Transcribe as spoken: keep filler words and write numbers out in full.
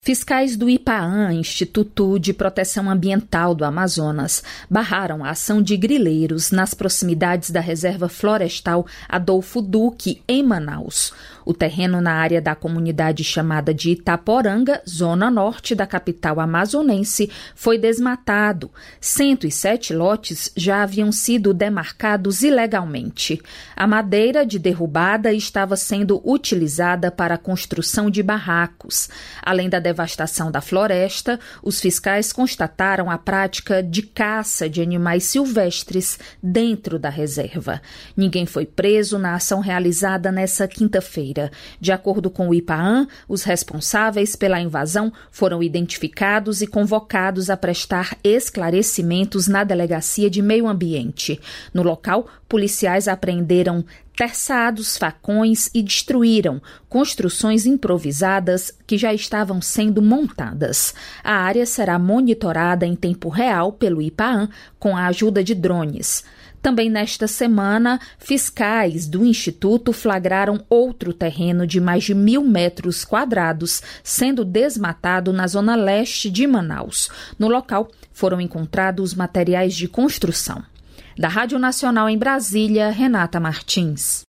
Fiscais do IPAAM, Instituto de Proteção Ambiental do Amazonas, barraram a ação de grileiros nas proximidades da Reserva Florestal Adolfo Duque, em Manaus. O terreno na área da comunidade chamada de Itaporanga, zona norte da capital amazonense, foi desmatado. cento e sete lotes já haviam sido demarcados ilegalmente. A madeira de derrubada estava sendo utilizada para a construção de barracos. Além da devastação da floresta, os fiscais constataram a prática de caça de animais silvestres dentro da reserva. Ninguém foi preso na ação realizada nesta quinta-feira. De acordo com o IPAAM, os responsáveis pela invasão foram identificados e convocados a prestar esclarecimentos na Delegacia de Meio Ambiente. No local, policiais apreenderam terçados, facões e destruíram construções improvisadas que já estavam sendo montadas. A área será monitorada em tempo real pelo IPAAM com a ajuda de drones. Também nesta semana, fiscais do Instituto flagraram outro terreno de mais de mil metros quadrados sendo desmatado na zona leste de Manaus. No local, foram encontrados materiais de construção. Da Rádio Nacional em Brasília, Renata Martins.